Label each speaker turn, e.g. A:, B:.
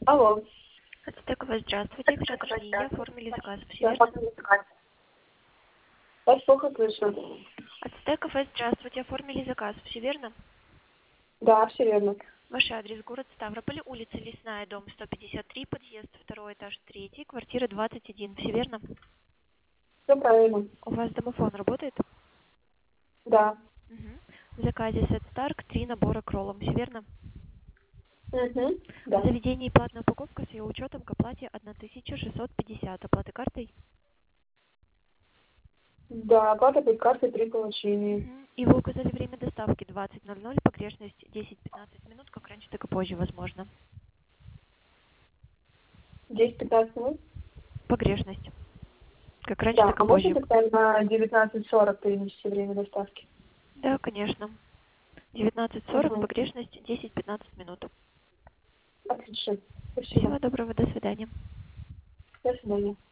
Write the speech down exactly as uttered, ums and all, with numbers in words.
A: Алло.
B: Ацтекова, здравствуйте. Пришли и оформили заказ. Все
A: Я
B: верно?
A: пока не знаю. Вас плохо слышу.
B: Ацтекова, здравствуйте. Оформили заказ. Все верно?
A: Да, все верно.
B: Ваш адрес: город Ставрополь, улица Лесная, дом сто пятьдесят три, подъезд второй этаж третий, квартира двадцать один. Все верно?
A: Все правильно.
B: У вас домофон работает?
A: Да.
B: Мгм. В заказе Сет Старк три набора к роллам. Все верно?
A: Угу.
B: В
A: Да.
B: заведении платная упаковка с ее учетом к оплате тысяча шестьсот пятьдесят. Оплата картой?
A: Да, оплата под картой при получении.
B: Мгм. И вы указали время доставки двадцать ноль ноль, погрешность десять-пятнадцать минут, как раньше, так и позже, возможно.
A: десять-пятнадцать минут?
B: Погрешность. Как раньше,
A: Да.
B: так и
A: А можно
B: позже.
A: тогда на девятнадцать сорок перенести время доставки?
B: Да, конечно. девятнадцать сорок,
A: Угу.
B: погрешность десять-пятнадцать минут.
A: Отлично. Спасибо.
B: Всего доброго, до свидания.
A: До свидания.